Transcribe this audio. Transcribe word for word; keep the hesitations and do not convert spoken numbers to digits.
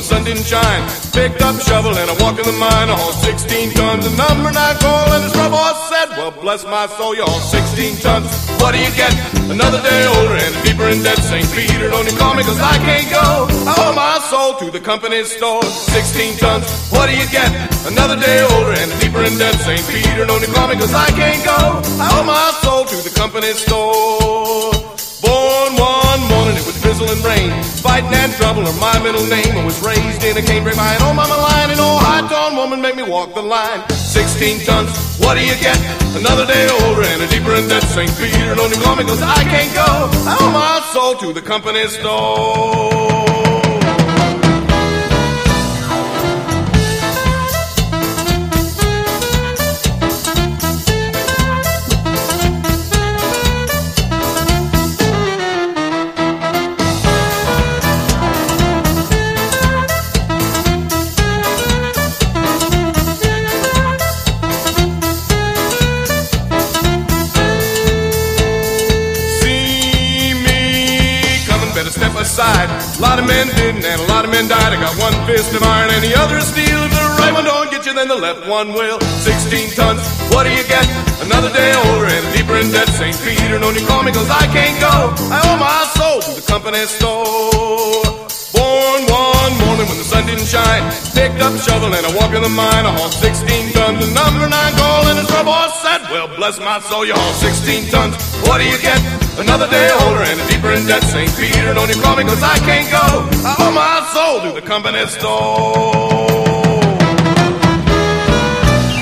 sun didn't shine. Picked up a shovel and I walked in the mine. I hauled sixteen tons of number nine coal, and the scrub boss said, well, bless my soul, you haul sixteen tons. What do you get? Another day older and deeper in debt. Saint Peter, don't you call me, cause I can't go. I owe my soul to the company store. sixteen tons, what do you get? Another day older and deeper in debt. Saint Peter, don't you call me, cause I can't go. I owe my soul to the company store. Born one morning, it was drizzle and rain. Fighting and trouble are my middle name. I was raised in a canebrake mine. Oh, mama line, and oh, high-tone woman make me walk the line. sixteen tons, what do you get? Another day older and a deeper in debt. Saint Peter, don't you call me, cause I can't go. I owe my soul to the company store. Step aside. A lot of men didn't and a lot of men died. I got one fist of iron and the other is steel. If the right one don't get you, then the left one will. sixteen tons, what do you get? Another day older and deeper in debt. Saint Peter, don't you call me, cause I can't go. I owe my soul to the company store. Born one morning when the sun didn't shine. Picked up a shovel and I walked in the mine. I hauled sixteen tons of number nine coal, and the scrub boss said, well, bless my soul, you haul sixteen tons. What do you get? Another day older and deeper in debt. Saint Peter, don't you call me, cause I can't go. I owe my soul to the company store.